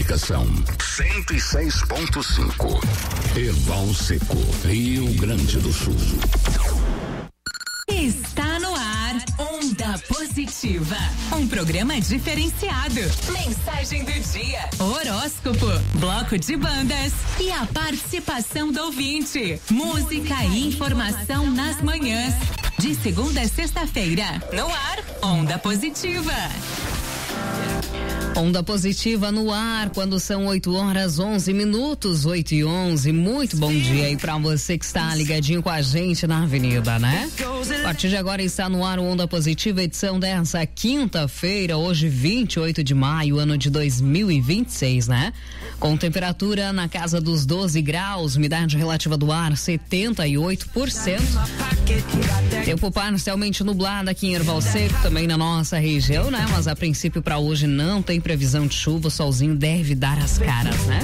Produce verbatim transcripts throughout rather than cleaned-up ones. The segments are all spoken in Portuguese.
Comunicação cento e seis ponto cinco. Erval Seco, Rio Grande do Sul. Está no ar Onda Positiva, um programa diferenciado. Mensagem do dia, horóscopo, bloco de bandas e a participação do ouvinte. Música e informação nas manhãs, de segunda a sexta-feira. No ar, Onda Positiva. Onda Positiva no ar, quando são oito horas, onze minutos, oito e onze. Muito bom dia aí pra você que está ligadinho com a gente na avenida, né? A partir de agora está no ar o Onda Positiva, edição dessa quinta-feira, hoje vinte e oito de maio, ano de dois mil e vinte e seis, né? Com temperatura na casa dos doze graus, umidade relativa do ar setenta e oito por cento. Tempo parcialmente nublado aqui em Erval Seco, também na nossa região, né? Mas a princípio para hoje não tem previsão de chuva, o solzinho deve dar as caras, né?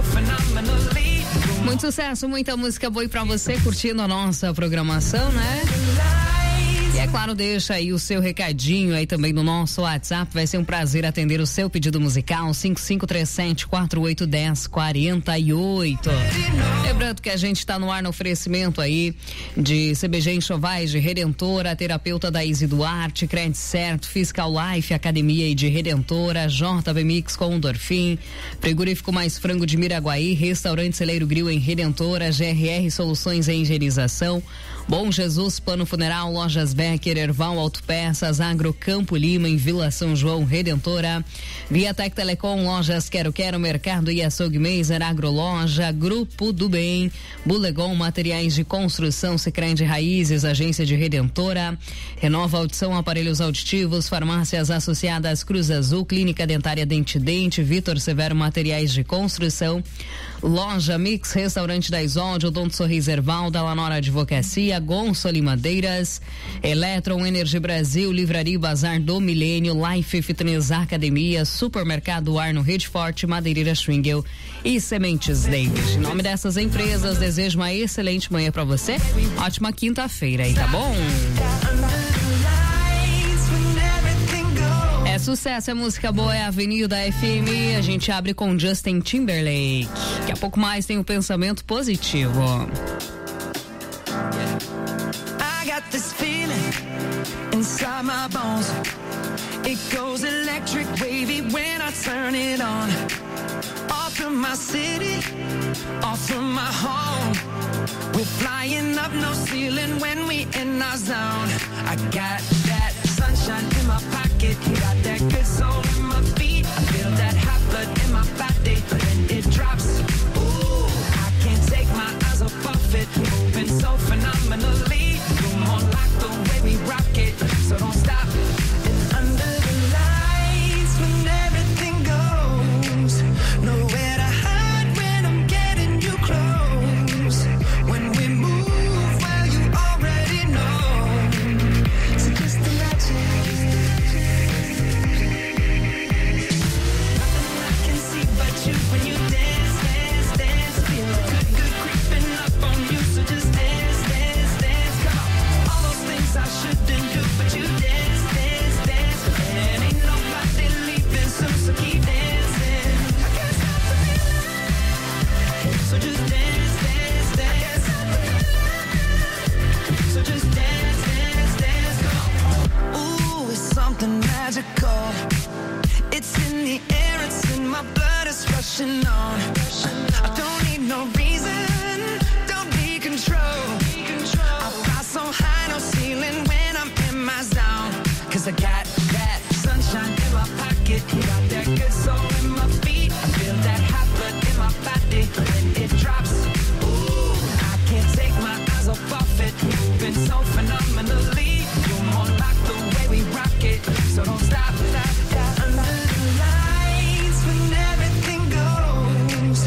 Muito sucesso, muita música boa pra você, curtindo a nossa programação, né? E é claro, deixa aí o seu recadinho aí também no nosso WhatsApp, vai ser um prazer atender o seu pedido musical, cinco cinco três sete, quatro oito um zero, quatro oito. Lembrando que a gente tá no ar no oferecimento aí de C B G Enxovais de Redentora, terapeuta da Izzy Duarte, Crédito Certo, Fiscal Life, Academia e de Redentora, J B Mix com Dorfim, Frigorífico Mais Frango de Miraguaí, Restaurante Celeiro Grill em Redentora, G R R Soluções em Higienização, Bom Jesus Pano Funeral, Lojas Becker, Erval Autopeças, Agro Campo Lima em Vila São João, Redentora, Viatec Telecom, Lojas Quero Quero, Mercado e Açougue Meiser, Agroloja, Grupo do Bem, Bulegon Materiais de Construção, Sicredi Raízes, Agência de Redentora, Renova Audição, Aparelhos Auditivos, Farmácias Associadas Cruz Azul, Clínica Dentária Dente Dente, Vitor Severo Materiais de Construção, Loja Mix, Restaurante da Isolde, Odonto Sorriso Erval, da Lanora Advocacia, Gonçalo Madeiras, Eletron Energia Brasil, Livraria Bazar do Milênio, Life Fitness Academia, Supermercado Arno Rede Forte, Madeireira Schwingel e Sementes Davis. Em nome dessas empresas, desejo uma excelente manhã pra você, ótima quinta-feira aí, tá bom? É sucesso, é música boa, é Avenida F M. A gente abre com Justin Timberlake. Daqui a pouco mais tem o pensamento positivo. I got this feeling inside my bones. It goes electric wavy when I turn it on. Off from my city, off from my home. We're flying up no ceiling when we in our zone. I got that sunshine in my pocket, got that good soul in my feet. I feel that hot blood in my body when it drops. Ooh, I can't take my eyes off it, moving so phenomenally. Come on, like the way we rock it, so don't stop. And under the lights, when everything goes, nowhere to hide when I'm getting you close. When we move, well, you already know. So just imagine. Nothing I can see but you when you dance, dance, dance. Feel good, good creeping up on you. So just dance, dance, dance. Come on. All those things I shouldn't do, but you dance, dance, dance. And ain't nobody leaving soon, so keep dancing. I can't stop the feeling. So just dance, dance, dance. So just dance, dance, dance. Come on. Ooh, it's something magical. It's in the air, it's in my blood, it's rushing on. I don't need no reason, don't be control. I fly so high, no ceiling when I'm in my zone. Cause I got that sunshine in my pocket, got that good soul in my feet. I feel that hot blood in my body when it drops. Ooh, I can't take my eyes off it, moving so phenomenally. You're more like the way we rock it, so don't stop, stop, stop. Under the lights when everything goes,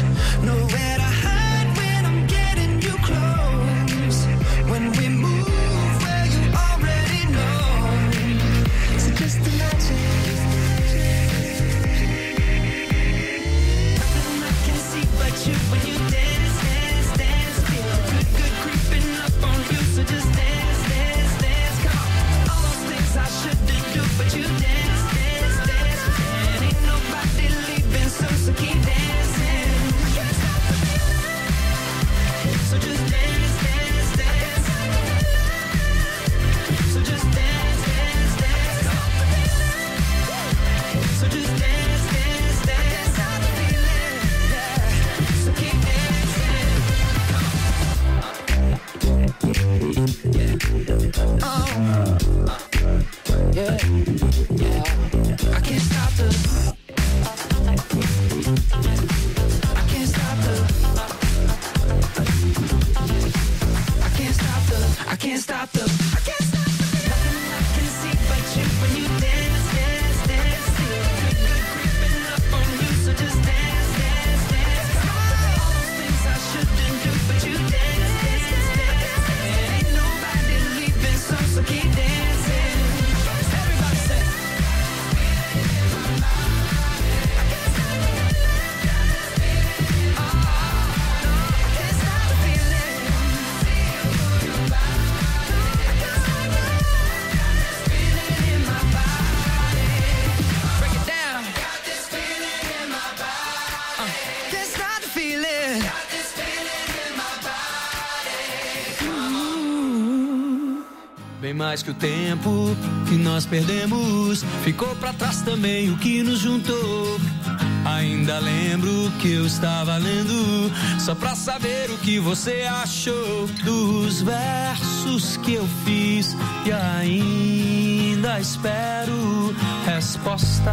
Bem mais que o tempo que nós perdemos, ficou pra trás também o que nos juntou. Ainda lembro que eu estava lendo, só pra saber o que você achou dos versos que eu fiz, e ainda espero resposta.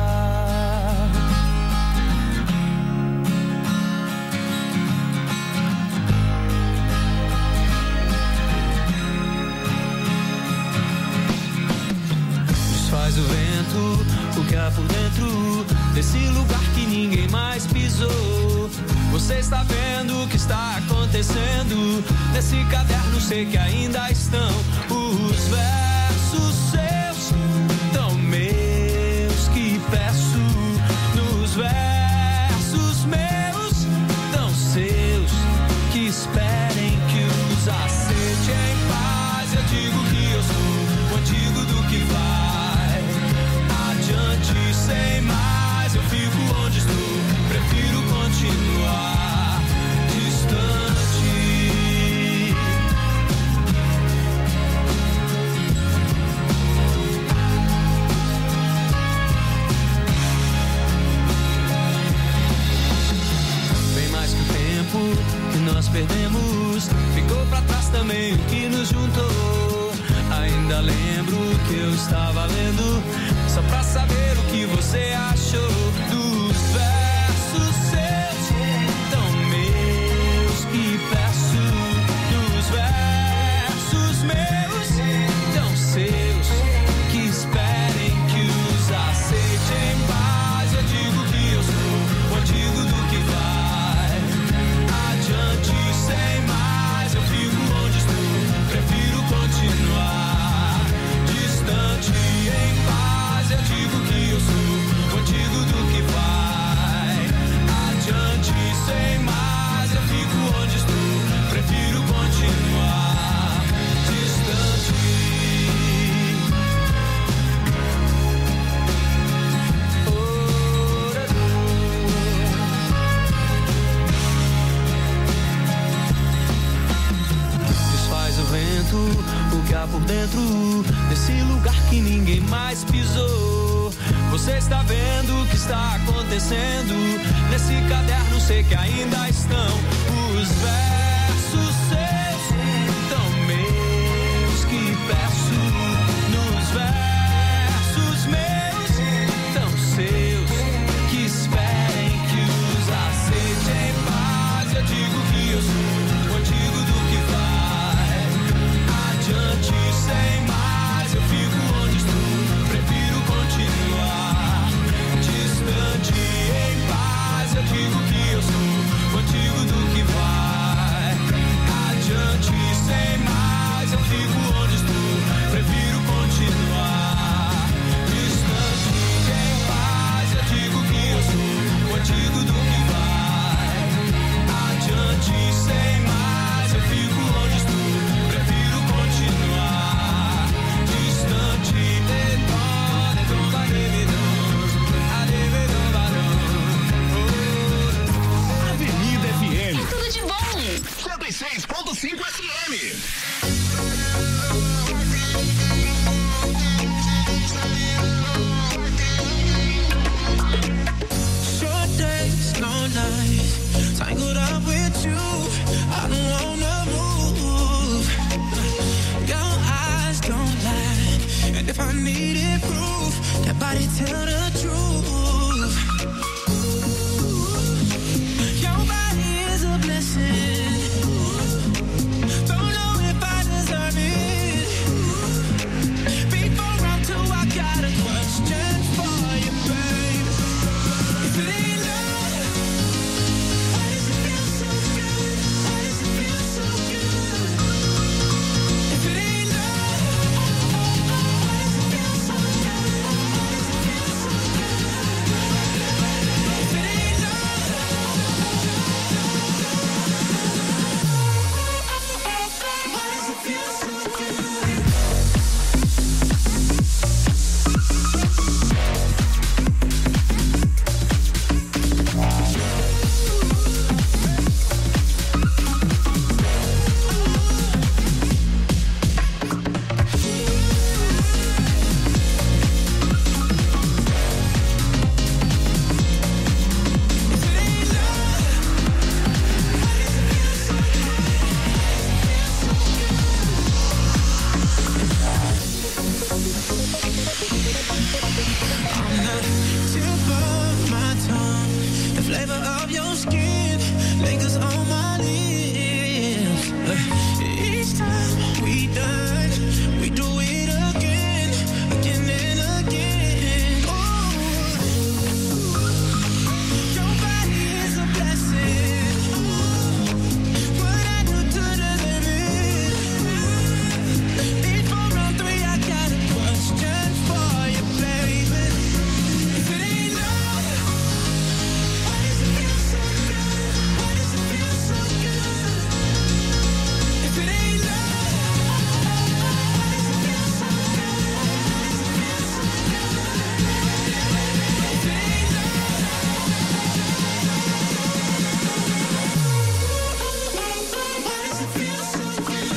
Faz o vento, o que há por dentro desse lugar que ninguém mais pisou. Você está vendo o que está acontecendo nesse caderno, sei que ainda estão os versos seus, tão meus que peço. Nos versos meus, tão seus, que esperem que os aceite em paz. Eu digo que eu sou o antigo do que vai adiante, sem mais, eu fico onde estou, prefiro continuar distante. Bem mais que o tempo que nós perdemos, ficou pra trás também o que nos juntou. Ainda lembro que eu estava lendo, só pra saber o que você achou dos versos seus, tão meus que peço. Dos versos meus, tão seus, que esperem que os aceite em paz. Eu digo que eu sou o antigo do que vai adiante, sem mais, eu fico onde estou, prefiro continuar distante, em paz. Eu digo que eu sou o antigo do que vai adiante, sem mais, eu fico onde estou, prefiro continuar distante. Desfaz o vento, o que há por dentro desse lugar que ninguém mais pisou. Você está vendo o que está acontecendo nesse caderno, sei que ainda estão os versos seus, tão meus que peço. Nos versos meus, tão seus, que esperem que os aceite em paz. Eu digo que eu sou o antigo do que vai adiante, sem mais, eu fico onde estou, prefiro continuar distante, em paz. Eu digo que eu sou o antigo do que vai adiante, sem mais, eu fico onde estou, prefiro continuar distante, em paz. Eu digo que eu sou o antigo do que vai adiante, sem mais, eu fico onde estou, prefiro continuar distante. Avenida F M. É tudo de bom. cento e seis ponto cinco F M. Short days, long nights, tangled up with you. I don't wanna move. Your eyes don't lie, and if I needed proof, that body tell the truth. Your body is a blessing. Don't know if I deserve it. Before I'm too, I got a question for you, babe. If it ain't love, why does it feel so good? Why does it feel so of your skin lingers on my lips. Each time we dance, we do it again, again and again. Oh, your body is a blessing. What I do to deserve it? Before round three, I got a question for you, baby. If it ain't love, why does it feel so good? Why does it feel so good? If it ain't love, why does it feel so good? Why does it feel so good? If it ain't love, why does it feel so good?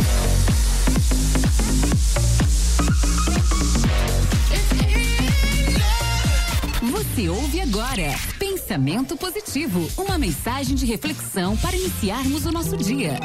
If it ain't love. Você ouve agora Pensamento Positivo, uma mensagem de reflexão para iniciarmos o nosso dia.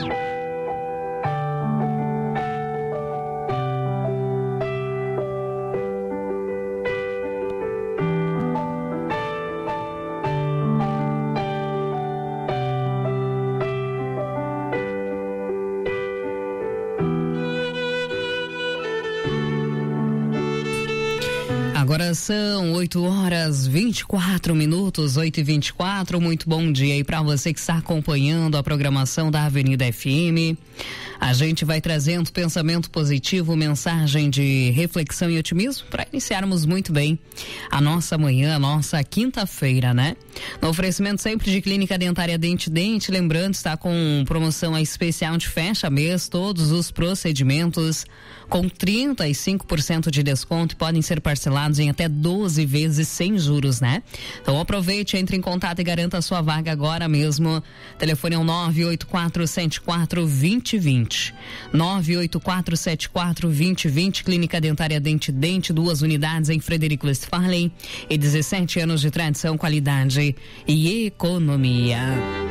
Agora são oito horas vinte e quatro minutos, oito e vinte e quatro. Muito bom dia aí para você que está acompanhando a programação da Avenida F M. A gente vai trazendo pensamento positivo, mensagem de reflexão e otimismo para iniciarmos muito bem a nossa manhã, a nossa quinta-feira, né? No oferecimento sempre de Clínica Dentária Dente Dente, lembrando, está com promoção especial de fecha mês, todos os procedimentos com trinta e cinco por cento de desconto e podem ser parcelados em até doze vezes sem juros, né? Então aproveite, entre em contato e garanta a sua vaga agora mesmo. Telefone é o nove oito quatro sete quatro dois zero dois zero. nove oito quatro sete quatro dois zero dois zero. Clínica Dentária Dente Dente, duas unidades em Frederico Westphalen e dezessete anos de tradição, qualidade e economia.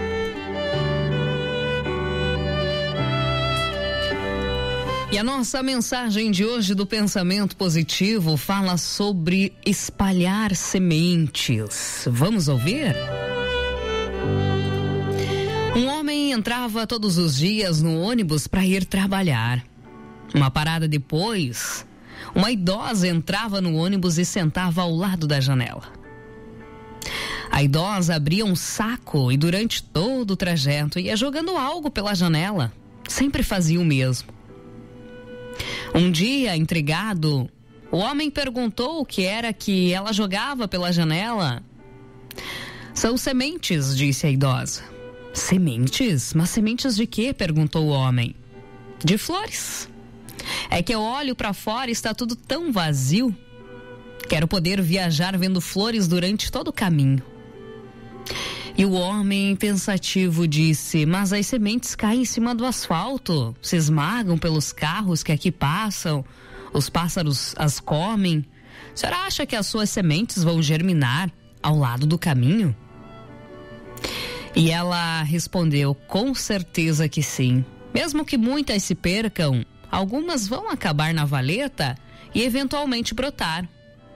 E a nossa mensagem de hoje do Pensamento Positivo fala sobre espalhar sementes. Vamos ouvir? Um homem entrava todos os dias no ônibus para ir trabalhar. Uma parada depois, uma idosa entrava no ônibus e sentava ao lado da janela. A idosa abria um saco e durante todo o trajeto ia jogando algo pela janela. Sempre fazia o mesmo. Um dia, intrigado, o homem perguntou o que era que ela jogava pela janela. São sementes, disse a idosa. Sementes? Mas sementes de quê? Perguntou o homem. De flores. É que eu olho para fora e está tudo tão vazio. Quero poder viajar vendo flores durante todo o caminho. E o homem pensativo disse, mas as sementes caem em cima do asfalto, se esmagam pelos carros que aqui passam, os pássaros as comem. A senhora acha que as suas sementes vão germinar ao lado do caminho? E ela respondeu, com certeza que sim. Mesmo que muitas se percam, algumas vão acabar na valeta e eventualmente brotar.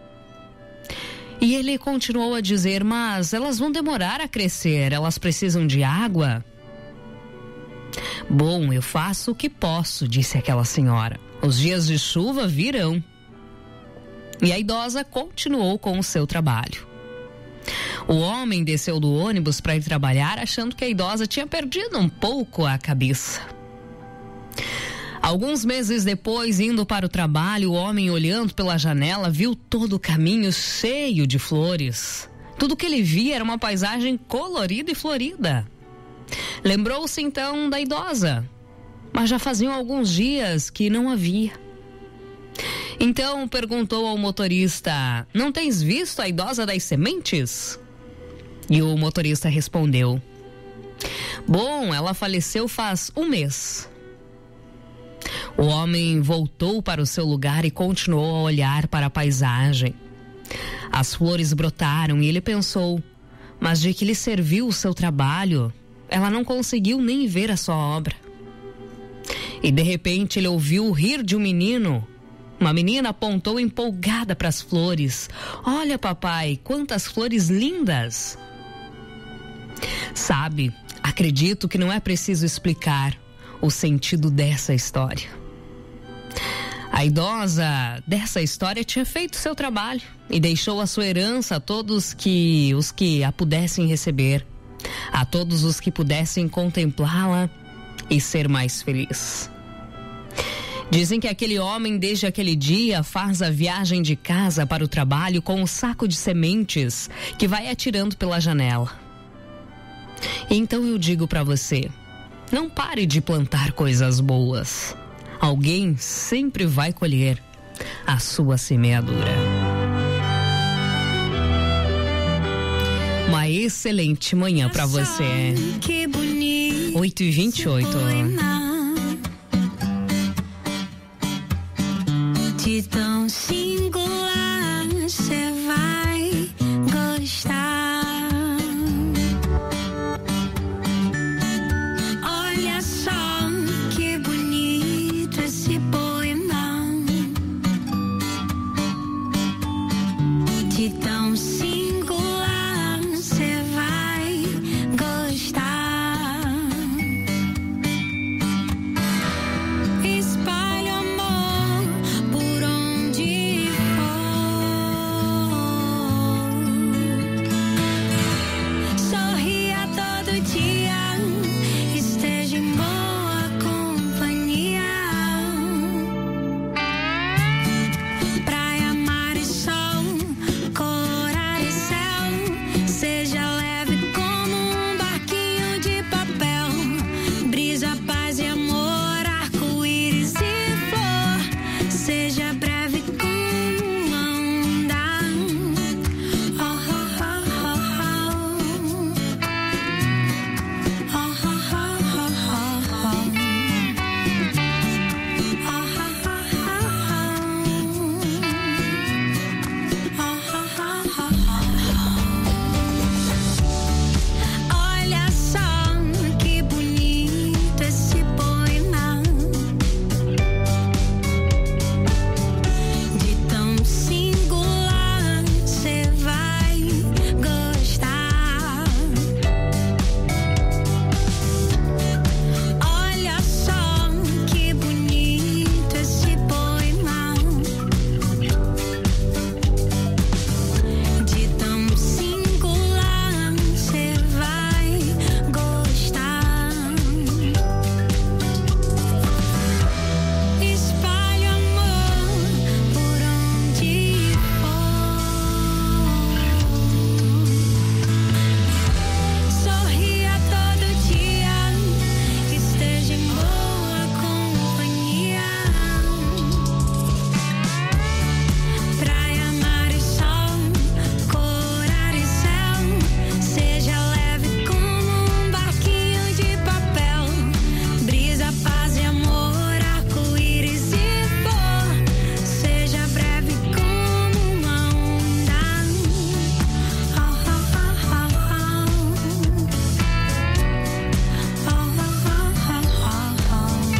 E ele continuou a dizer, mas elas vão demorar a crescer, elas precisam de água. Bom, eu faço o que posso, disse aquela senhora. Os dias de chuva virão. E a idosa continuou com o seu trabalho. O homem desceu do ônibus para ir trabalhar, achando que a idosa tinha perdido um pouco a cabeça. Alguns meses depois, indo para o trabalho, o homem, olhando pela janela, viu todo o caminho cheio de flores. Tudo que ele via era uma paisagem colorida e florida. Lembrou-se então da idosa, mas já faziam alguns dias que não havia. Então perguntou ao motorista, não tens visto a idosa das sementes? E o motorista respondeu, bom, ela faleceu faz um mês. O homem voltou para o seu lugar e continuou a olhar para a paisagem. As flores brotaram e ele pensou, mas de que lhe serviu o seu trabalho? Ela não conseguiu nem ver a sua obra. E de repente ele ouviu o rir de um menino. Uma menina apontou empolgada para as flores. Olha, papai, quantas flores lindas! Sabe, acredito que não é preciso explicar o sentido dessa história. A idosa dessa história tinha feito seu trabalho e deixou a sua herança a todos que os que a pudessem receber, a todos os que pudessem contemplá-la e ser mais feliz. Dizem que aquele homem, desde aquele dia, faz a viagem de casa para o trabalho com um saco de sementes que vai atirando pela janela. Então eu digo para você, não pare de plantar coisas boas. Alguém sempre vai colher a sua semeadura. Uma excelente manhã para você. oito e vinte e oito. De tão singular você vai gostar. Olha só que bonito esse poema. De tão singular você vai gostar. Espalha amor por onde for. Sorria todo dia, esteja em boa companhia. Praia, mar e sol, corar e céu. Seja leve como um barquinho de papel. Brisa, paz e amor, arco-íris e flor. Seja breve como uma onda. Oh, oh, oh, oh, oh. Oh, oh, oh, oh, oh, oh. Olha só que bonito esse poema. De tão singular você vai gostar. Olha só que bonito esse poema. De tão singular você vai gostar. Espalha amor por onde for. Sorria todo dia, esteja em boa companhia. Praia, mar e sol, corar e céu. Seja leve como um barquinho de papel. Brisa, paz e amor, arco-íris e flor. Seja breve como uma onda. Oh, oh, oh, oh, oh. Oh, oh, oh, oh, oh, oh.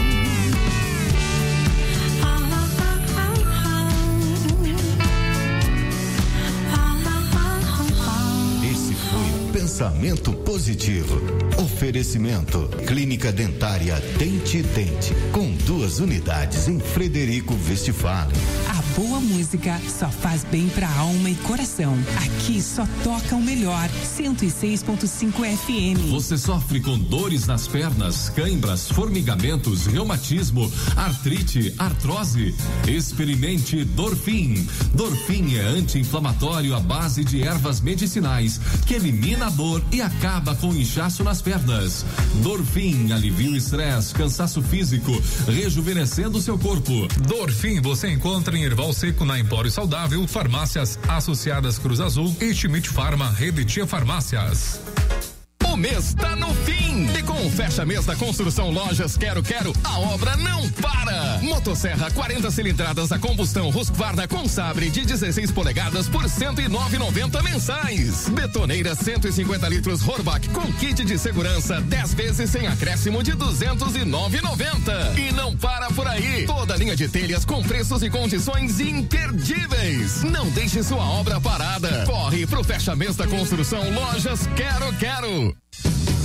Esse foi o Pensamento Positivo. Oferecimento Clínica Dentária Dente Dente, com duas unidades em Frederico Westphalen. A boa música só faz bem pra alma e coração. Aqui só toca o melhor. cento e seis ponto cinco F M. Você sofre com dores nas pernas, cãibras, formigamentos, reumatismo, artrite, artrose? Experimente Dorfin. Dorfin é anti-inflamatório à base de ervas medicinais que elimina a dor e acaba com o inchaço nas pernas. Dorfin alivia o estresse, cansaço físico, rejuvenescendo o seu corpo. Dorfin você encontra em Erval Seco, na Empório Saudável, farmácias associadas Cruz Azul e Schmidt Farma, Rede Tia Farmácias. O mês tá no fim e com o fecha mês da Construção Lojas Quero Quero, a obra não para. Motosserra quarenta cilindradas a combustão Husqvarna com sabre de dezesseis polegadas por cento e nove e noventa mensais. Betoneira cento e cinquenta litros Horbach com kit de segurança dez vezes sem acréscimo de duzentos e nove e noventa. E não para por aí. Toda linha de telhas com preços e condições imperdíveis. Não deixe sua obra parada. Corre pro fecha mês da Construção Lojas Quero Quero.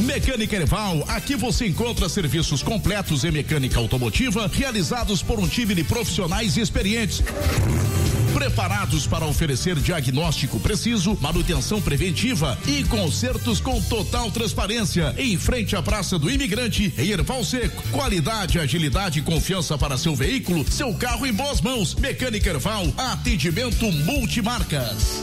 Mecânica Erval, aqui você encontra serviços completos em mecânica automotiva realizados por um time de profissionais e experientes, preparados para oferecer diagnóstico preciso, manutenção preventiva e consertos com total transparência. Em frente à Praça do Imigrante, em Erval Seco. Qualidade, agilidade e confiança para seu veículo, seu carro em boas mãos. Mecânica Erval, atendimento multimarcas.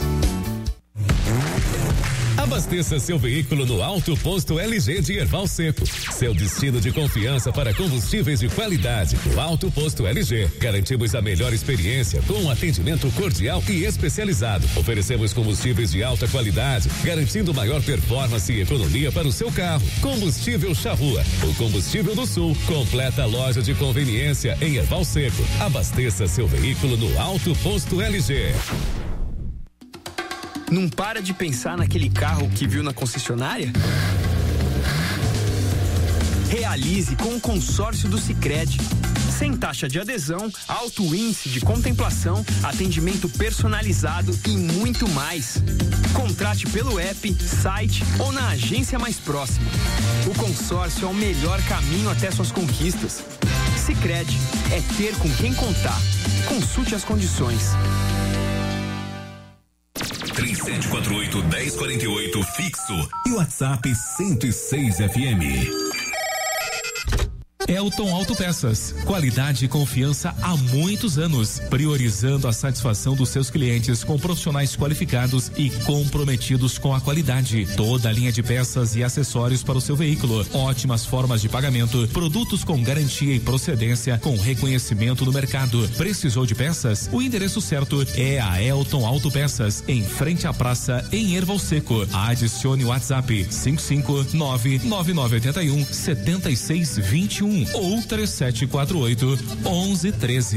Abasteça seu veículo no Alto Posto L G de Erval Seco. Seu destino de confiança para combustíveis de qualidade. No Alto Posto L G, garantimos a melhor experiência com um atendimento cordial e especializado. Oferecemos combustíveis de alta qualidade, garantindo maior performance e economia para o seu carro. Combustível Charrua, o combustível do Sul. Completa loja de conveniência em Erval Seco. Abasteça seu veículo no Alto Posto L G. Não para de pensar naquele carro que viu na concessionária? Realize com o consórcio do Sicredi. Sem taxa de adesão, alto índice de contemplação, atendimento personalizado e muito mais. Contrate pelo app, site ou na agência mais próxima. O consórcio é o melhor caminho até suas conquistas. Sicredi é ter com quem contar. Consulte as condições. três sete quatro oito, um zero quatro oito fixo e WhatsApp cento e seis F M. Elton Autopeças, qualidade e confiança há muitos anos, priorizando a satisfação dos seus clientes com profissionais qualificados e comprometidos com a qualidade. Toda a linha de peças e acessórios para o seu veículo, ótimas formas de pagamento, produtos com garantia e procedência com reconhecimento no mercado. Precisou de peças? O endereço certo é a Elton Autopeças, em frente à praça em Erval Seco. Adicione o WhatsApp cinco cinco nove nove nove oito um sete seis dois um ou três sete quatro oito um um um três.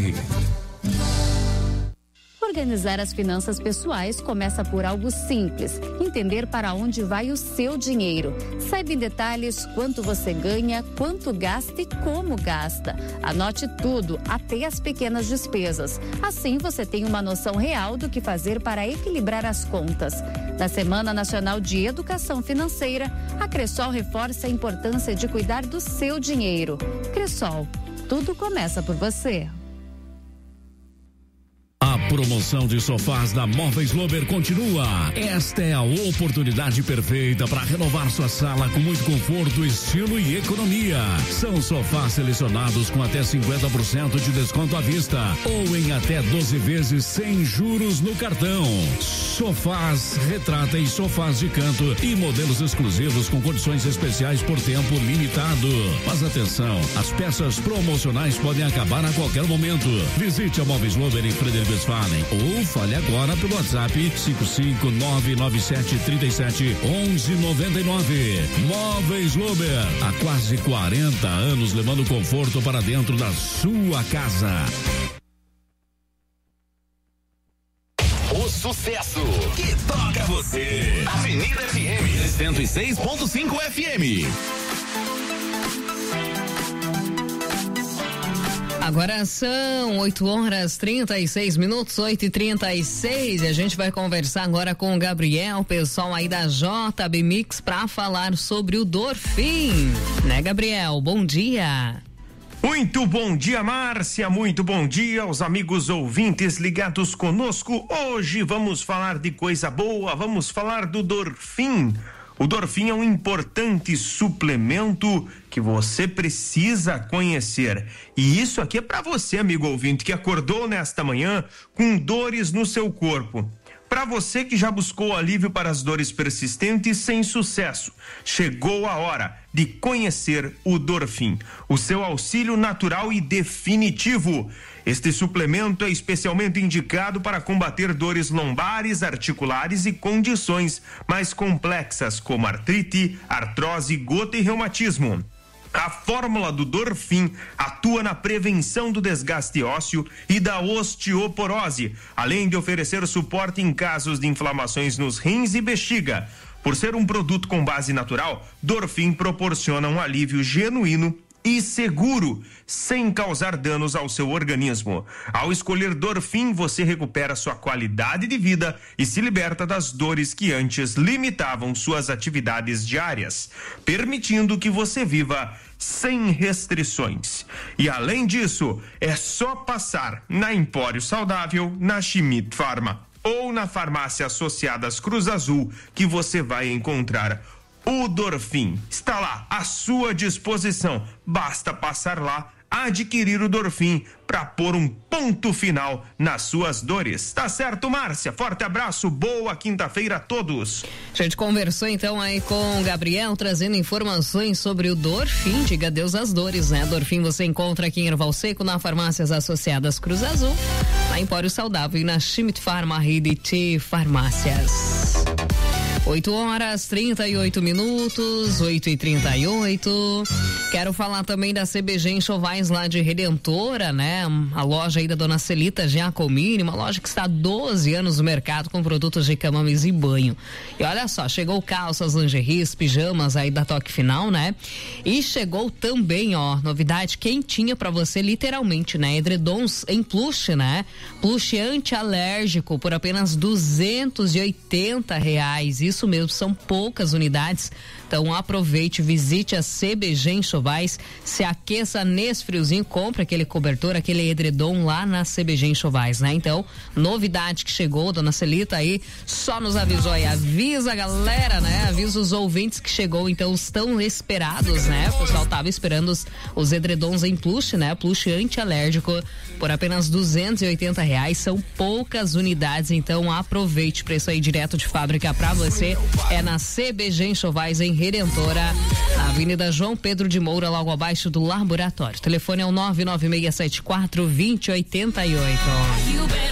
Organizar as finanças pessoais começa por algo simples: entender para onde vai o seu dinheiro. Saiba em detalhes quanto você ganha, quanto gasta e como gasta. Anote tudo, até as pequenas despesas. Assim você tem uma noção real do que fazer para equilibrar as contas. Na Semana Nacional de Educação Financeira, a Cressol reforça a importância de cuidar do seu dinheiro. Cressol, tudo começa por você. A promoção de sofás da Móveis Lober continua. Esta é a oportunidade perfeita para renovar sua sala com muito conforto, estilo e economia. São sofás selecionados com até cinquenta por cento de desconto à vista ou em até doze vezes sem juros no cartão. Sofás retrata e sofás de canto e modelos exclusivos com condições especiais por tempo limitado. Mas atenção, as peças promocionais podem acabar a qualquer momento. Visite a Móveis Lober em Frederico Westphalen ou fale agora pelo WhatsApp cinco cinco nove nove sete três sete um um nove nove. Móveis Lober, há quase quarenta anos levando conforto para dentro da sua casa. O sucesso que toca você. Avenida F M cento e seis ponto cinco F M. Agora são oito horas trinta e seis minutos, oito e trinta e seis, e a gente vai conversar agora com o Gabriel, pessoal aí da J B Mix, para falar sobre o Dorfin, né, Gabriel? Bom dia. Muito bom dia, Márcia, muito bom dia aos amigos ouvintes ligados conosco. Hoje vamos falar de coisa boa, vamos falar do Dorfin. O Dorfin é um importante suplemento que você precisa conhecer. E isso aqui é para você, amigo ouvinte, que acordou nesta manhã com dores no seu corpo. Para você que já buscou alívio para as dores persistentes sem sucesso, chegou a hora de conhecer o Dorfin, o seu auxílio natural e definitivo. Este suplemento é especialmente indicado para combater dores lombares, articulares e condições mais complexas, como artrite, artrose, gota e reumatismo. A fórmula do Dorfin atua na prevenção do desgaste ósseo e da osteoporose, além de oferecer suporte em casos de inflamações nos rins e bexiga. Por ser um produto com base natural, Dorfin proporciona um alívio genuíno e seguro, sem causar danos ao seu organismo. Ao escolher Dorfin, você recupera sua qualidade de vida e se liberta das dores que antes limitavam suas atividades diárias, permitindo que você viva sem restrições. E além disso, é só passar na Empório Saudável, na Schmidt Pharma ou na farmácia Associadas Cruz Azul que você vai encontrar o Dorfin. Está lá à sua disposição. Basta passar lá, adquirir o Dorfin para pôr um ponto final nas suas dores. Tá certo, Márcia? Forte abraço, boa quinta-feira a todos. A gente conversou então aí com o Gabriel, trazendo informações sobre o Dorfin. Diga adeus às dores, né? Dorfin você encontra aqui em Erval Seco, na Farmácias Associadas Cruz Azul, na Empório Saudável e na Schmidt Pharma, rede de farmácias. oito horas, trinta e oito minutos, oito e trinta e oito. Quero falar também da C B G Enxovais lá de Redentora, né? A loja aí da dona Celita Giacomini, uma loja que está há doze anos no mercado com produtos de cama, mesa e banho. E olha só, chegou calças, lingeries, pijamas aí da Toque Final, né? E chegou também, ó, novidade quentinha pra você, literalmente, né? Edredons em plush, né? Plush anti-alérgico por apenas duzentos e oitenta reais. Isso mesmo, são poucas unidades. Então aproveite, visite a C B G Enxovais, se aqueça nesse friozinho, compre aquele cobertor, aquele edredom lá na C B G Enxovais, né? Então, novidade que chegou, dona Celita aí, só nos avisou aí, avisa a galera, né? Avisa os ouvintes que chegou, então estão esperados, né? O pessoal tava esperando os, os edredons em plush, né? Plush anti-alérgico por apenas duzentos e oitenta reais, são poucas unidades, então aproveite, preço aí direto de fábrica pra você, é na C B G Enxovais em Redentora, na Avenida João Pedro de Moura, logo abaixo do laboratório. O telefone é o nove nove seis sete quatro, dois zero oito oito.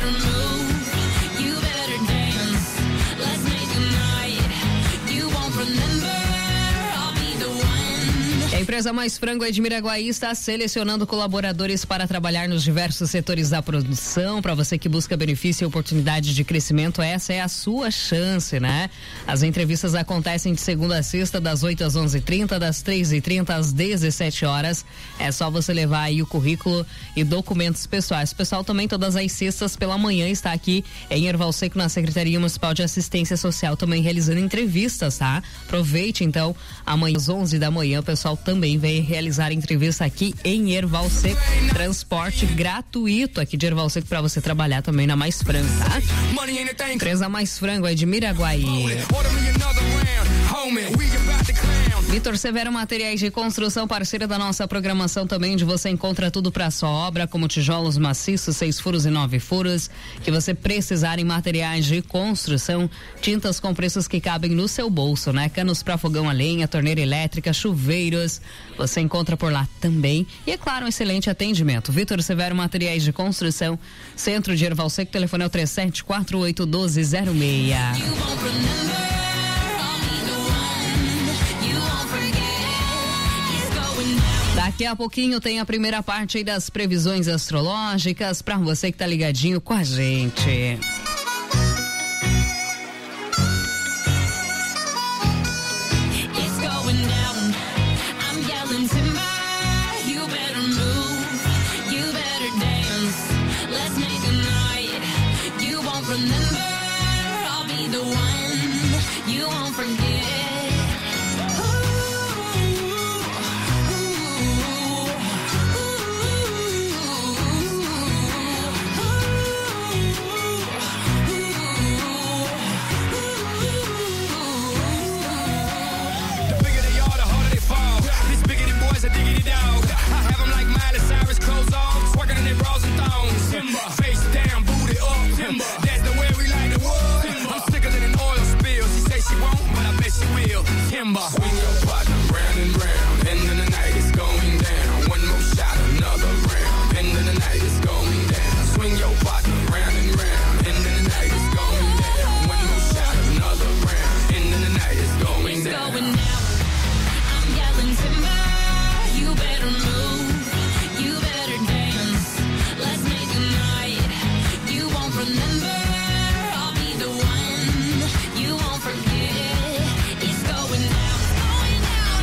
A empresa Mais Frango é de Miraguaí, está selecionando colaboradores para trabalhar nos diversos setores da produção. Para você que busca benefício e oportunidade de crescimento, essa é a sua chance, né? As entrevistas acontecem de segunda a sexta, das oito às onze e trinta, das três e trinta às dezessete horas. É só você levar aí o currículo e documentos pessoais. O pessoal também todas as sextas pela manhã está aqui em Erval Seco, na Secretaria Municipal de Assistência Social, também realizando entrevistas, tá? Aproveite então, amanhã às onze da manhã, o pessoal também vem realizar entrevista aqui em Erval Seco. Transporte gratuito aqui de Erval Seco para você trabalhar também na Mais Frango, tá? Empresa Mais Frango é de Miraguaí. Vitor Severo Materiais de Construção, parceira da nossa programação também, onde você encontra tudo para sua obra, como tijolos maciços, seis furos e nove furos, que você precisar em materiais de construção, tintas com preços que cabem no seu bolso, né? Canos para fogão a lenha, torneira elétrica, chuveiros, você encontra por lá também. E é claro, um excelente atendimento. Vitor Severo Materiais de Construção, Centro de Erval Seco, telefone é o três sete quatro oito, um dois zero seis. Daqui a pouquinho tem a primeira parte aí das previsões astrológicas para você que tá ligadinho com a gente. Swing your partner round and round, end of the night is going down. One more shot, another round, end of the night is going down. Swing your partner round and round, end of the night is going down. One more shot, another round, end of the night is going down. It's going down. I'm yelling timber, you better move, you better dance. Let's make a night you won't remember. I'll be the one you won't forget. It's going down, going down.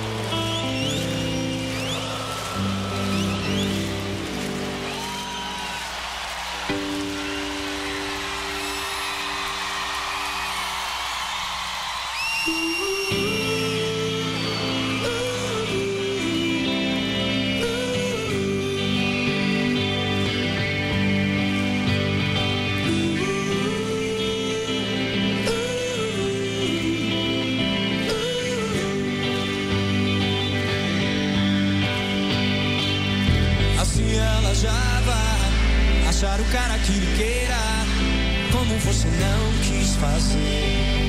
Achar o cara que lhe queira, como você não quis fazer.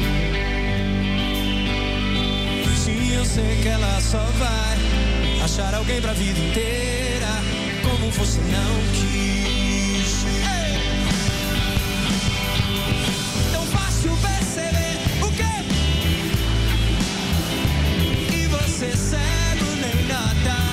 Sim, eu sei que ela só vai achar alguém pra vida inteira, como você não quis. Ei! Tão fácil perceber o quê? E você cego nem nada.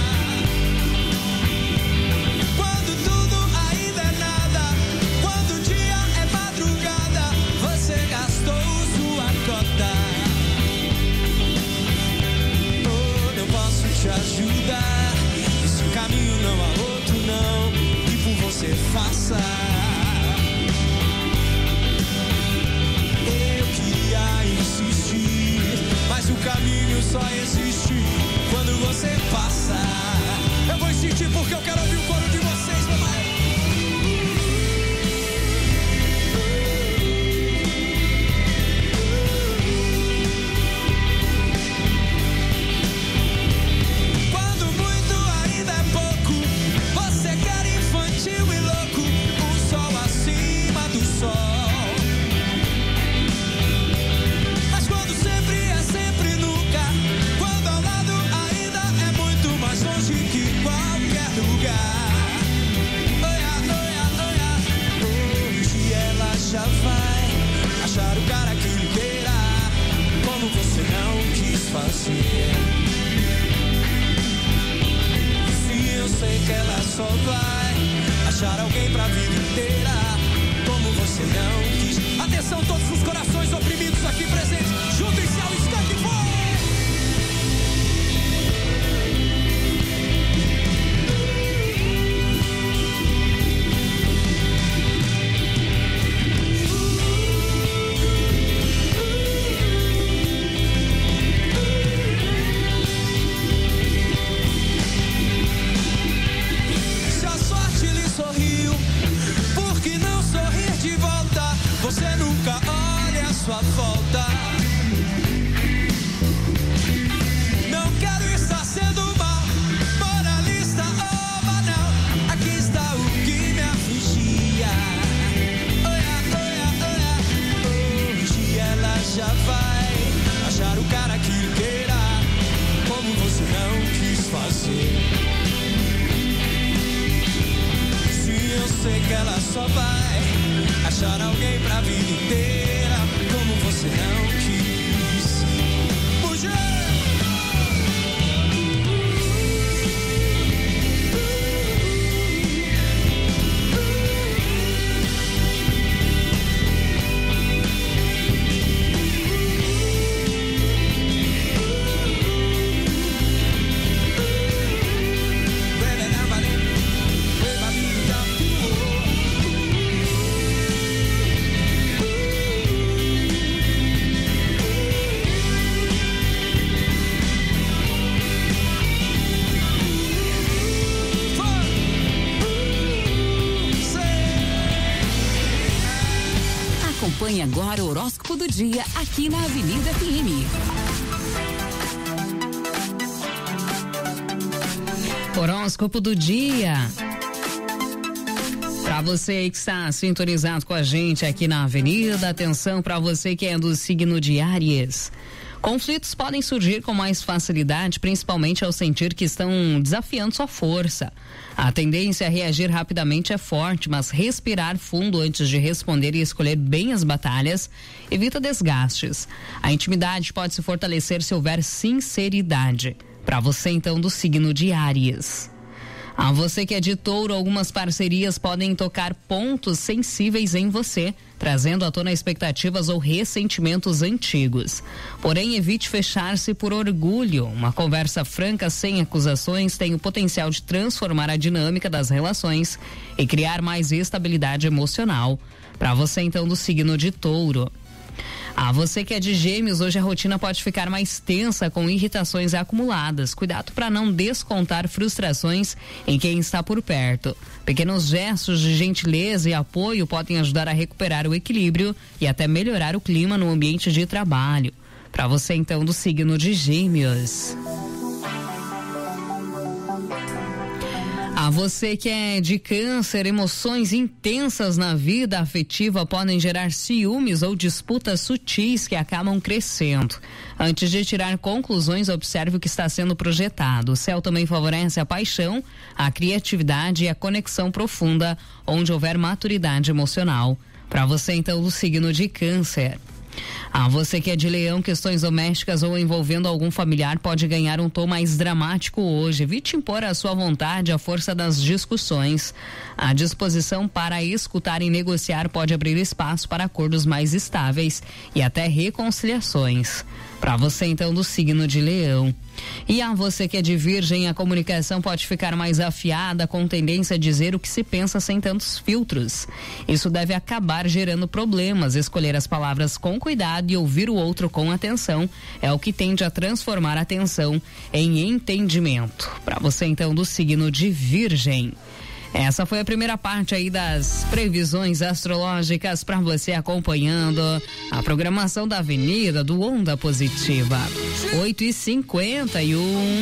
Te ajudar, esse caminho não há outro não, e por você faça. Eu queria insistir, mas o caminho só existe quando você passa. Eu vou insistir porque eu quero ouvir o coro de vocês, mamãe. Já vai achar o cara que lhe queira, como você não quis fazer. Sim, eu sei que ela só vai achar alguém pra vida inteira, como você não quis. Atenção, todos os corações oprimidos aqui presentes, juntem-se ao instante e foi! Você nunca olha a sua volta. Não quero estar sendo mal, moralista ou banal. Aqui está o que me afligia. Olha, olha, olha. Hoje ela já vai achar o cara que queira, como você não quis fazer. Sim, eu sei que ela só vai achar alguém pra vida inteira, como você não quis. Mulher! Acompanhe agora o horóscopo do dia aqui na Avenida F M. Horóscopo do dia. Para você que está sintonizado com a gente aqui na Avenida, atenção para você que é do signo de Áries. Conflitos podem surgir com mais facilidade, principalmente ao sentir que estão desafiando sua força. A tendência a reagir rapidamente é forte, mas respirar fundo antes de responder e escolher bem as batalhas evita desgastes. A intimidade pode se fortalecer se houver sinceridade. Para você, então, do signo de Áries. A você que é de Touro, algumas parcerias podem tocar pontos sensíveis em você, trazendo à tona expectativas ou ressentimentos antigos. Porém, evite fechar-se por orgulho. Uma conversa franca, sem acusações, tem o potencial de transformar a dinâmica das relações e criar mais estabilidade emocional. Para você, então, do signo de Touro. Ah, você que é de Gêmeos, hoje a rotina pode ficar mais tensa com irritações acumuladas. Cuidado para não descontar frustrações em quem está por perto. Pequenos gestos de gentileza e apoio podem ajudar a recuperar o equilíbrio e até melhorar o clima no ambiente de trabalho. Para você, então, do signo de Gêmeos. A você que é de Câncer, emoções intensas na vida afetiva podem gerar ciúmes ou disputas sutis que acabam crescendo. Antes de tirar conclusões, observe o que está sendo projetado. O céu também favorece a paixão, a criatividade e a conexão profunda, onde houver maturidade emocional. Para você, então, do signo de Câncer. Ah, você que é de Leão, questões domésticas ou envolvendo algum familiar pode ganhar um tom mais dramático hoje. Evite impor a sua vontade à força das discussões. A disposição para escutar e negociar pode abrir espaço para acordos mais estáveis e até reconciliações. Para você, então, do signo de Leão. E a você que é de Virgem, a comunicação pode ficar mais afiada, com tendência a dizer o que se pensa sem tantos filtros. Isso deve acabar gerando problemas. Escolher as palavras com cuidado e ouvir o outro com atenção é o que tende a transformar a tensão em entendimento. Para você, então, do signo de Virgem. Essa foi a primeira parte aí das previsões astrológicas para você acompanhando a programação da Avenida do Onda Positiva. oito e cinquenta e um.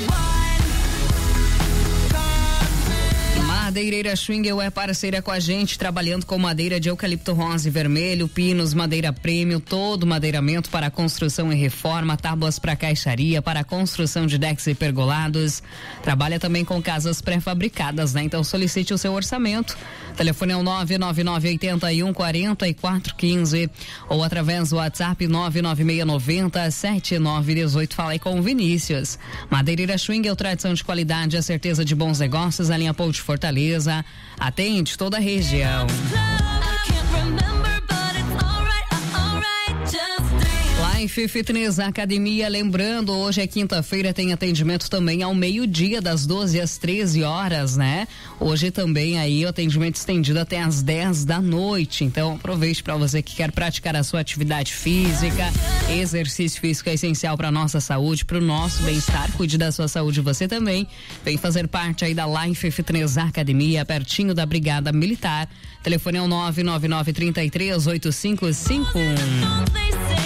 Madeireira Schwingel é parceira com a gente, trabalhando com madeira de eucalipto rosa e vermelho, pinos, madeira prêmio, todo madeiramento para construção e reforma, tábuas para caixaria, para construção de decks e pergolados. Trabalha também com casas pré-fabricadas, né? Então solicite o seu orçamento. Telefone é o nove nove nove oito um quatro quatro um cinco ou através do WhatsApp nove nove seis nove zero sete nove um oito. Fala aí com o Vinícius. Madeireira Schwingel, tradição de qualidade, a certeza de bons negócios, a linha Pou de Fortaleza. Atende toda a região. Life Fitness Academia, lembrando, hoje é quinta-feira, tem atendimento também ao meio-dia, das doze às treze horas, né? Hoje também aí o atendimento estendido até às dez da noite. Então aproveite para você que quer praticar a sua atividade física. Exercício físico é essencial para nossa saúde, para o nosso bem-estar. Cuide da sua saúde você também. Vem fazer parte aí da Life Fitness Academia, pertinho da Brigada Militar. Telefone é o nove nove nove três três oito cinco cinco um.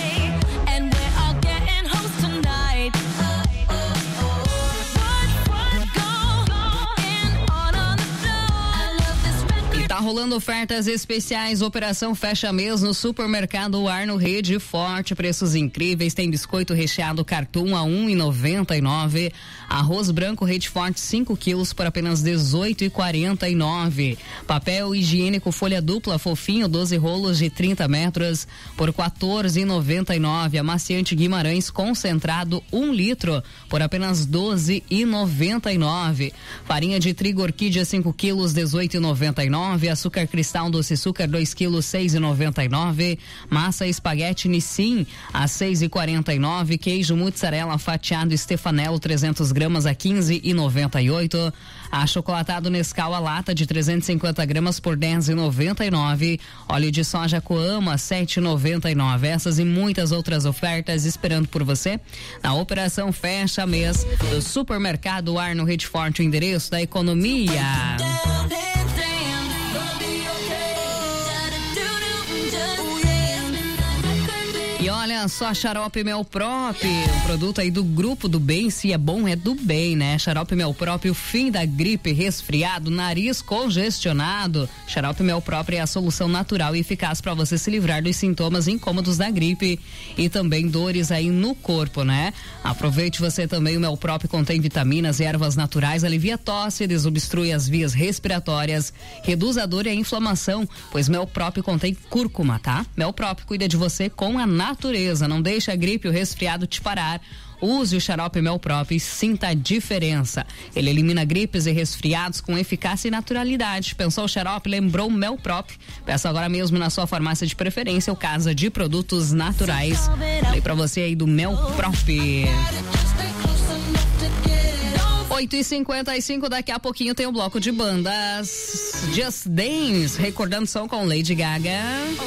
Tá rolando ofertas especiais, operação fecha mês no Supermercado Arno Rede Forte, preços incríveis, tem biscoito recheado Cartoon a um e noventa e nove, arroz branco Rede Forte cinco quilos por apenas dezoito e quarenta e nove, papel higiênico folha dupla fofinho doze rolos de trinta metros por quatorze e noventa e nove, amaciante Guimarães concentrado um litro por apenas doze e noventa e nove, farinha de trigo Orquídea cinco quilos dezoito e noventa e nove, açúcar cristal doce açúcar dois quilos seis e noventa e nove, massa espaguete Nissin a seis e quarenta e nove, queijo mussarela fatiado Stefanello trezentos gramas a quinze e noventa e oito, achocolatado Nescau a lata de trezentos e cinquenta gramas por dez e noventa e nove, óleo de soja Coama sete e noventa e nove. Essas e muitas outras ofertas esperando por você na operação fecha mês do Supermercado Arno Rede Forte, o endereço da economia. E olha só, xarope Mel Prop, um produto aí do grupo do bem, se é bom é do bem, né? Xarope Mel Prop, o fim da gripe, resfriado, nariz congestionado. Xarope Mel Prop é a solução natural e eficaz para você se livrar dos sintomas incômodos da gripe e também dores aí no corpo, né? Aproveite você também, o Mel Prop contém vitaminas e ervas naturais, alivia tosse, desobstrui as vias respiratórias, reduz a dor e a inflamação, pois Mel Prop contém cúrcuma, tá? Mel Prop cuida de você com a natureza. certeza. Não deixe a gripe e o resfriado te parar. Use o xarope Melprop e sinta a diferença. Ele elimina gripes e resfriados com eficácia e naturalidade. Pensou o xarope? Lembrou Melprop? Peça agora mesmo na sua farmácia de preferência ou casa de produtos naturais. Falei pra você aí do Melprop. oito e cinquenta e cinco, daqui a pouquinho tem o um bloco de bandas. Just Dance, recordando som com Lady Gaga.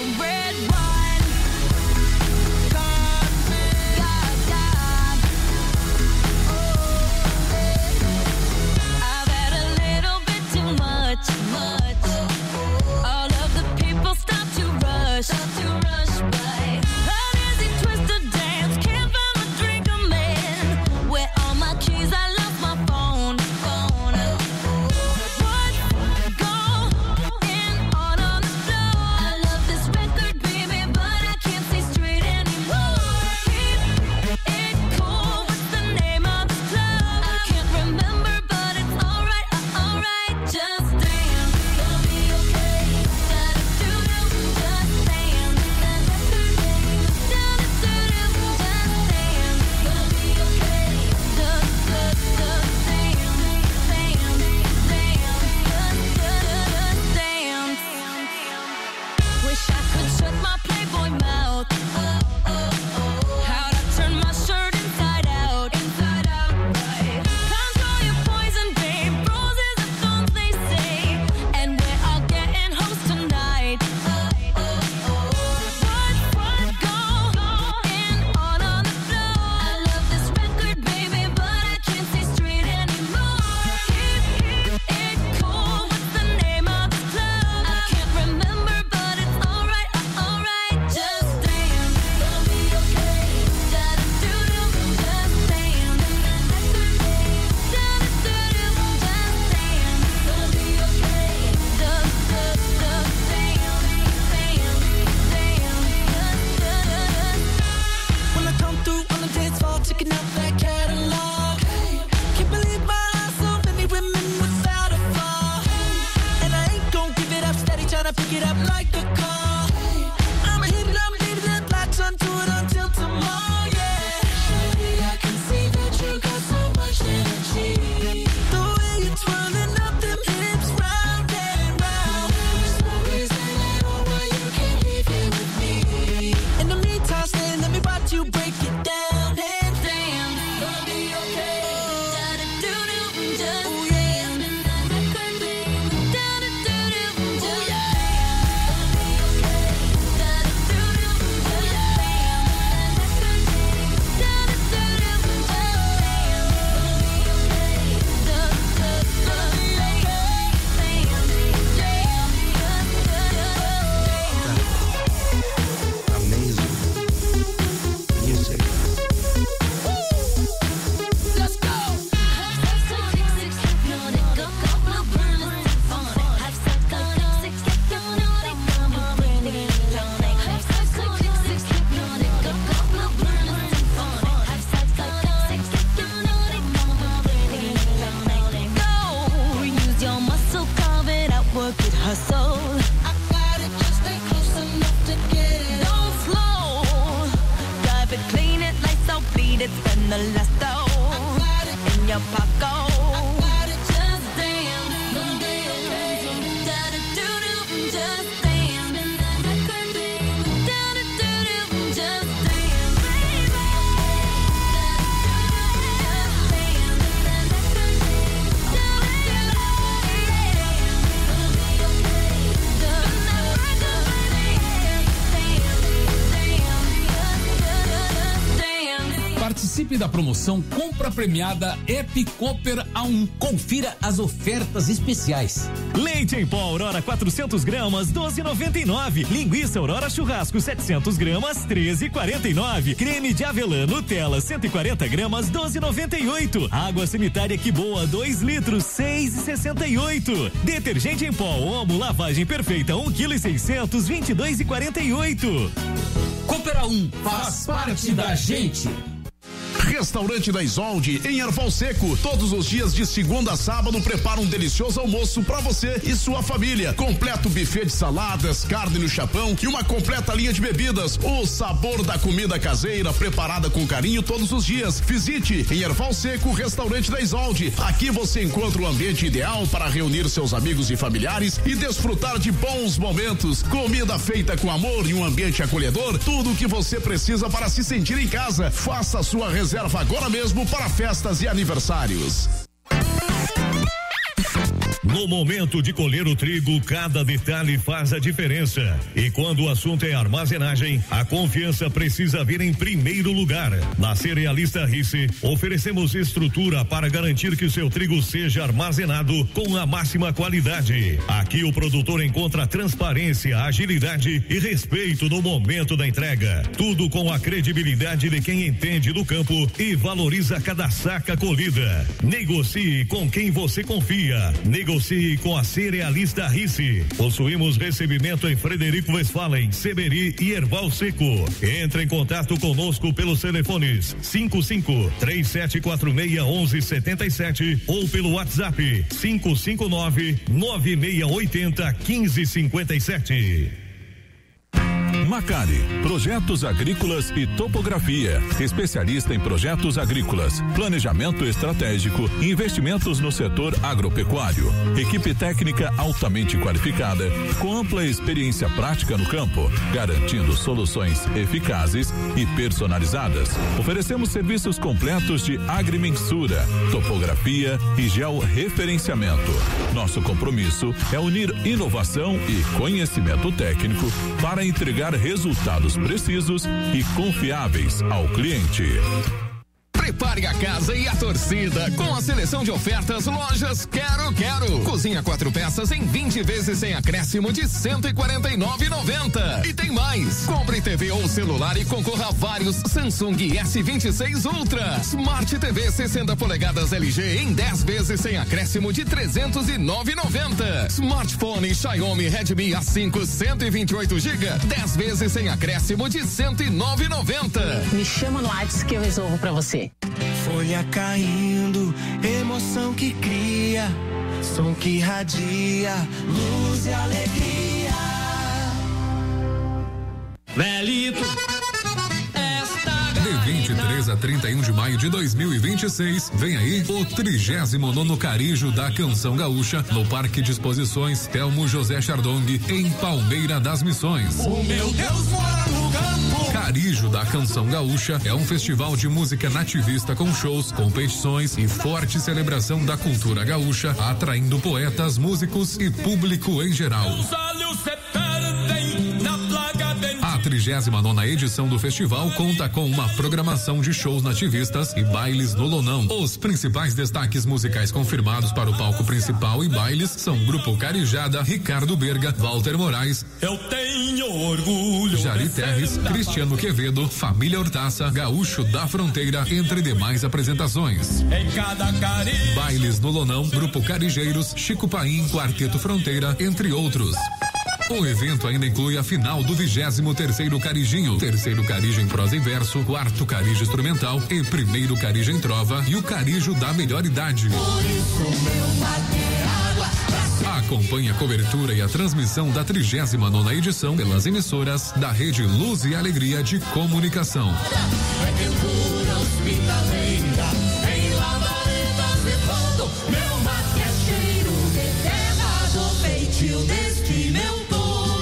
Da promoção Compra Premiada Epi Cooper A um. Confira as ofertas especiais. Leite em pó Aurora quatrocentos gramas, doze e noventa e nove. Linguiça Aurora Churrasco setecentos gramas, treze e quarenta e nove. Creme de avelã Nutella cento e quarenta gramas, doze e noventa e oito. Água sanitária Que Boa dois litros, seis e sessenta e oito. Detergente em pó Omo lavagem perfeita um quilo e seiscentos, vinte e dois e quarenta e oito. Cooper A um faz parte da gente. Restaurante da Isolde, em Erval Seco. Todos os dias de segunda a sábado prepara um delicioso almoço para você e sua família. Completo buffet de saladas, carne no chapão e uma completa linha de bebidas. O sabor da comida caseira preparada com carinho todos os dias. Visite em Erval Seco, Restaurante da Isolde. Aqui você encontra o ambiente ideal para reunir seus amigos e familiares e desfrutar de bons momentos. Comida feita com amor e um ambiente acolhedor. Tudo o que você precisa para se sentir em casa. Faça a sua reserva agora mesmo para festas e aniversários. No momento de colher o trigo, cada detalhe faz a diferença. E quando o assunto é armazenagem, a confiança precisa vir em primeiro lugar. Na Cerealista Rice, oferecemos estrutura para garantir que o seu trigo seja armazenado com a máxima qualidade. Aqui o produtor encontra transparência, agilidade e respeito no momento da entrega. Tudo com a credibilidade de quem entende do campo e valoriza cada saca colhida. Negocie com quem você confia. Negocie com a Cerealista Rice. Possuímos recebimento em Frederico Westphalen, Seberi e Erval Seco. Entre em contato conosco pelos telefones cinco cinco, três sete quatro seis, um um sete sete ou pelo WhatsApp cinco cinco nove, nove seis oito zero, um cinco cinco sete. Macari, projetos agrícolas e topografia, especialista em projetos agrícolas, planejamento estratégico e investimentos no setor agropecuário. Equipe técnica altamente qualificada, com ampla experiência prática no campo, garantindo soluções eficazes e personalizadas. Oferecemos serviços completos de agrimensura, topografia e georreferenciamento. Nosso compromisso é unir inovação e conhecimento técnico para entregar resultados precisos e confiáveis ao cliente. Prepare a casa e a torcida com a seleção de ofertas Lojas Quero Quero. Cozinha quatro peças em vinte vezes sem acréscimo de cento e quarenta e nove reais e noventa centavos. E tem mais. Compre T V ou celular e concorra a vários Samsung S vinte e seis Ultra, Smart T V sessenta polegadas L G em dez vezes sem acréscimo de trezentos e nove reais e noventa centavos. Smartphone Xiaomi Redmi A cinco cento e vinte e oito gigas, dez vezes sem acréscimo de cento e nove reais e noventa centavos. Me chama no WhatsApp que eu resolvo pra você. Folha caindo, emoção que cria, som que radia, luz e alegria. Velito, de vinte e três a trinta e um de maio de dois mil e vinte e seis, vem aí o trigésimo nono Carijo da Canção Gaúcha no Parque de Exposições Telmo José Chardong, em Palmeira das Missões. O meu Deus mora no campo. Carijo da Canção Gaúcha é um festival de música nativista com shows, competições e forte celebração da cultura gaúcha, atraindo poetas, músicos e público em geral. A trigésima nona edição do festival conta com uma programação de shows nativistas e bailes no Lonão. Os principais destaques musicais confirmados para o palco principal e bailes são Grupo Carijada, Ricardo Berga, Walter Moraes, Eu tenho orgulho, Jari Terres, Cristiano Quevedo, Família Hortaça, Gaúcho da Fronteira, entre demais apresentações. Em cada carinho. Bailes no Lonão, Grupo Carijeiros, Chico Paim, Quarteto Fronteira, entre outros. O evento ainda inclui a final do vigésimo terceiro Carijinho, terceiro Carijo em prosa e verso, quarto Carijo instrumental e primeiro Carijo em trova e o Carijo da melhor idade. Por isso meu água. Acompanhe a cobertura e a transmissão da trigésima nona edição pelas emissoras da Rede Luz e Alegria de Comunicação. Em lavaredas de fundo, meu mate é cheiro de terra do feitio deste meu povo.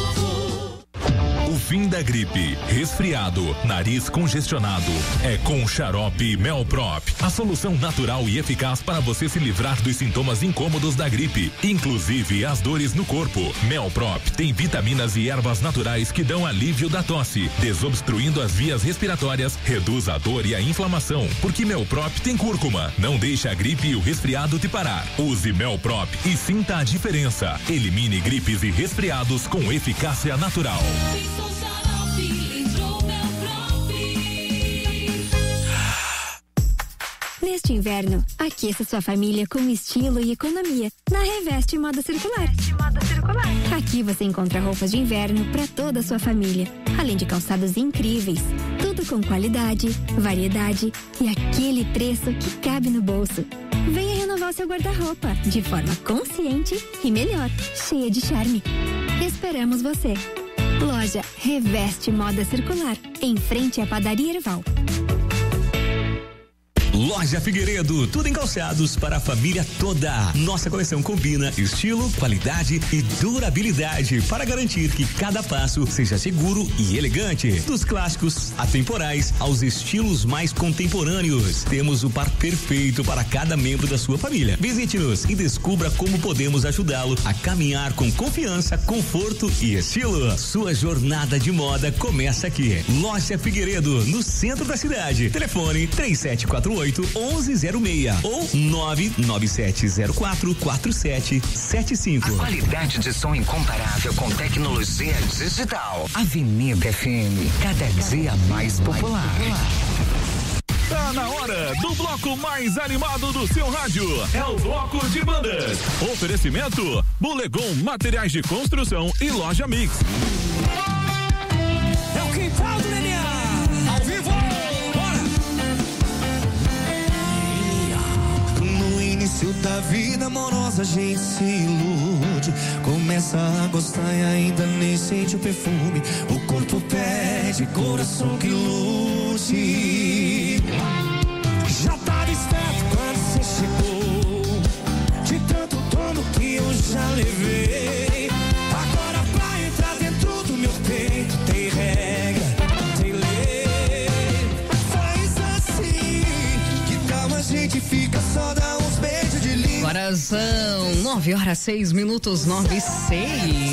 O fim da gripe, resfriado, nariz congestionado é com Xarope Melprop, a solução natural e eficaz para você se livrar dos sintomas incômodos da gripe, inclusive as dores no corpo. Melprop tem vitaminas e ervas naturais que dão alívio da tosse, desobstruindo as vias respiratórias, reduz a dor e a inflamação, porque Melprop tem cúrcuma, não deixa a gripe e o resfriado te parar. Use Melprop e sinta a diferença. Elimine gripes e resfriados com eficácia natural. Neste inverno, aqueça sua família com estilo e economia na Reveste Moda Circular. Aqui você encontra roupas de inverno para toda a sua família, além de calçados incríveis. Tudo com qualidade, variedade e aquele preço que cabe no bolso. Venha renovar seu guarda-roupa de forma consciente e melhor, cheia de charme. Esperamos você. Loja Reveste Moda Circular, em frente à Padaria Erval. Loja Figueiredo, tudo em calçados para a família toda. Nossa coleção combina estilo, qualidade e durabilidade para garantir que cada passo seja seguro e elegante. Dos clássicos atemporais aos estilos mais contemporâneos, temos o par perfeito para cada membro da sua família. Visite-nos e descubra como podemos ajudá-lo a caminhar com confiança, conforto e estilo. Sua jornada de moda começa aqui. Loja Figueiredo, no centro da cidade. Telefone três sete quatro oito onze zero seis ou nove nove sete zero quatro quatro sete sete cinco. A qualidade de som incomparável com tecnologia digital. Avenida F M, cada dia mais popular. Tá na hora do bloco mais animado do seu rádio. É o bloco de bandas. Oferecimento: Bulegon Materiais de Construção e Loja Mix. É o quintal do Nenê, ao vivo. início da vida amorosa a gente se ilude, começa a gostar e ainda nem sente o perfume. O corpo pede, coração que lute. Já tava esperto quando você chegou, de tanto tomo que eu já levei. Agora pra entrar dentro do meu peito tem regra, tem lei. Faz assim, que tal a gente fica só dar uns beijos de língua. Agora são nove horas, seis minutos, nove e seis.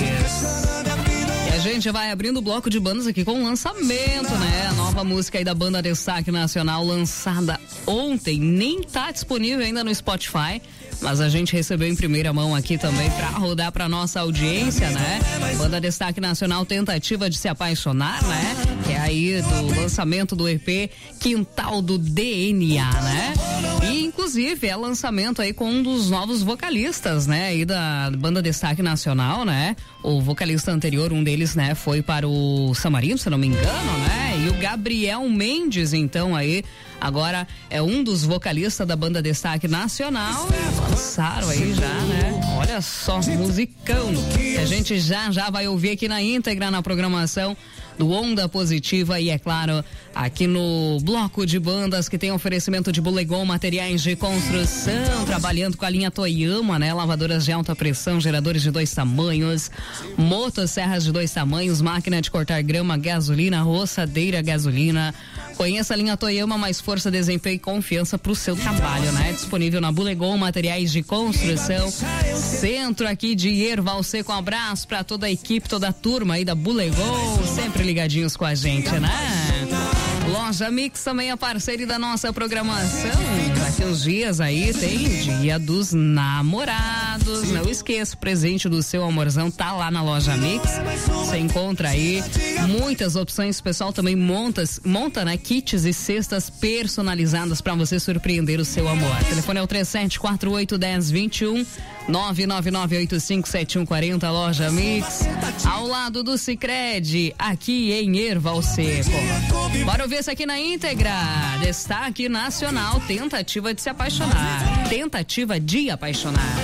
E a gente vai abrindo o bloco de bandas aqui com o lançamento, né? A nova música aí da banda Destaque Nacional, lançada ontem, nem tá disponível ainda no Spotify, mas a gente recebeu em primeira mão aqui também pra rodar pra nossa audiência, né? Banda Destaque Nacional, Tentativa de Se Apaixonar, né? Que é aí do lançamento do E P Quintal do D N A, né? E inclusive é lançamento aí com um dos novos vocalistas, né? Aí da banda Destaque Nacional, né? O vocalista anterior, um deles, né? Foi para o Samarino, se não me engano, né? E o Gabriel Mendes, então aí, agora é um dos vocalistas da banda Destaque Nacional. Lançaram aí já, né? Olha só, musicão. Que a gente já já vai ouvir aqui na íntegra na programação do Onda Positiva e, é claro, aqui no bloco de bandas que tem oferecimento de Bulegon Materiais de Construção, trabalhando com a linha Toyama, né? Lavadoras de alta pressão, geradores de dois tamanhos, motosserras de dois tamanhos, máquina de cortar grama, gasolina, roçadeira, gasolina. Conheça a linha Toyama, mais força, desempenho e confiança pro seu trabalho, né? Disponível na Bulegon Materiais de Construção, centro aqui de Erval Seco. Um abraço pra toda a equipe, toda a turma aí da Bulegon, sempre ligadinhos com a gente, né? Loja Mix também é parceira da nossa programação. Daqui uns dias aí tem Dia dos Namorados. Não esqueça, o presente do seu amorzão tá lá na Loja Mix. Você encontra aí muitas opções. O pessoal também monta, monta né, kits e cestas personalizadas para você surpreender o seu amor. O telefone é o três sete quatro oito, um zero dois um, nove nove nove oito cinco sete um quatro zero. Loja Mix, ao lado do Sicredi, aqui em Erval Seco. Bora ouvir isso aqui na íntegra. Destaque Nacional, Tentativa de Se Apaixonar. Tentativa de apaixonar.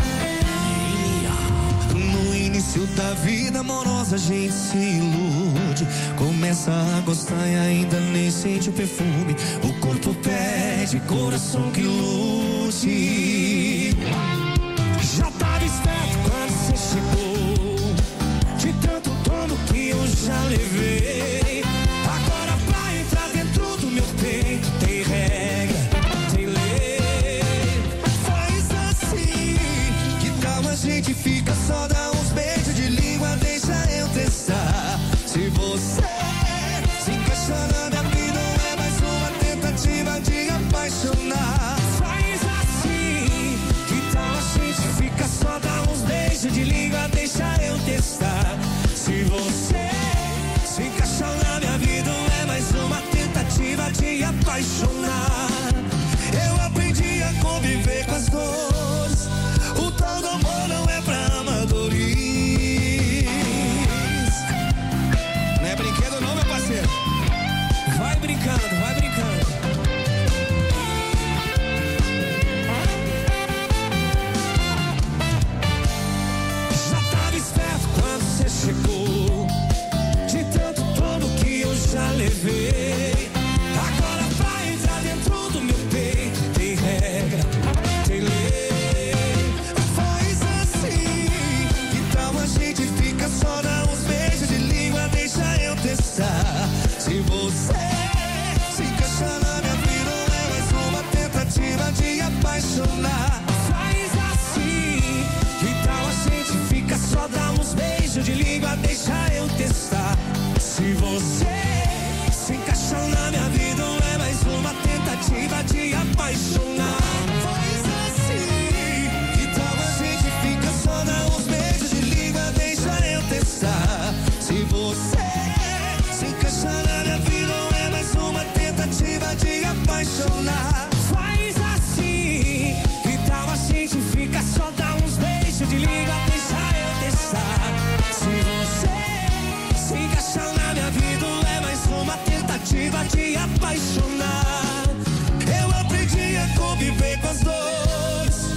No início da vida amorosa a gente se ilude, começa a gostar e ainda nem sente o perfume. O corpo pede, coração que lute. Já tava esperto quando você chegou, de tanto tomo que eu já levei. Agora pra entrar dentro do meu peito tem regra, tem lei. Faz assim, que tal a gente fica só dar uns beijos de língua, deixa eu testar. Se você se encaixa na minha vida, não é mais uma tentativa de apaixonar. Faz assim, que tal a gente fica só dar uns beijos de língua, deixa eu testar. Se você se encaixa na minha vida, não é mais uma tentativa de apaixonar. Eu aprendi a conviver com as dores.